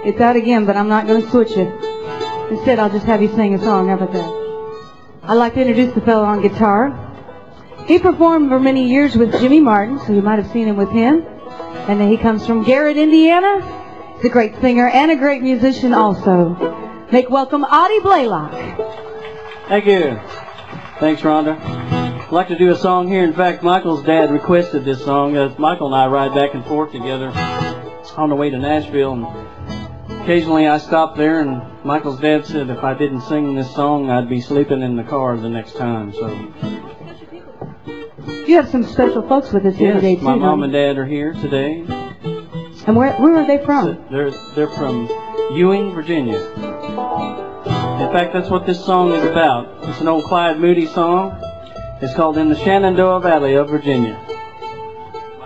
It's out again, but I'm not going to switch it. Instead, I'll just have you sing a song. How about that? I'd like to introduce the fellow on guitar. He performed for many years with Jimmy Martin, so you might have seen him with him. And he comes from Garrett, Indiana. He's a great singer and a great musician also. Make welcome Oddie Blaylock. Thank you. Thanks, Rhonda. I'd like to do a song here. In fact, Michael's dad requested this song. Michael and I ride back and forth together on the way to Nashville. And occasionally I stop there, and Michael's dad said if I didn't sing this song, I'd be sleeping in the car the next time. So you have some special folks with us here today, too. My mom and dad are here today. And where are they from? They're from Ewing, Virginia. In fact, that's what this song is about. It's an old Clyde Moody song. It's called In the Shenandoah Valley of Virginia.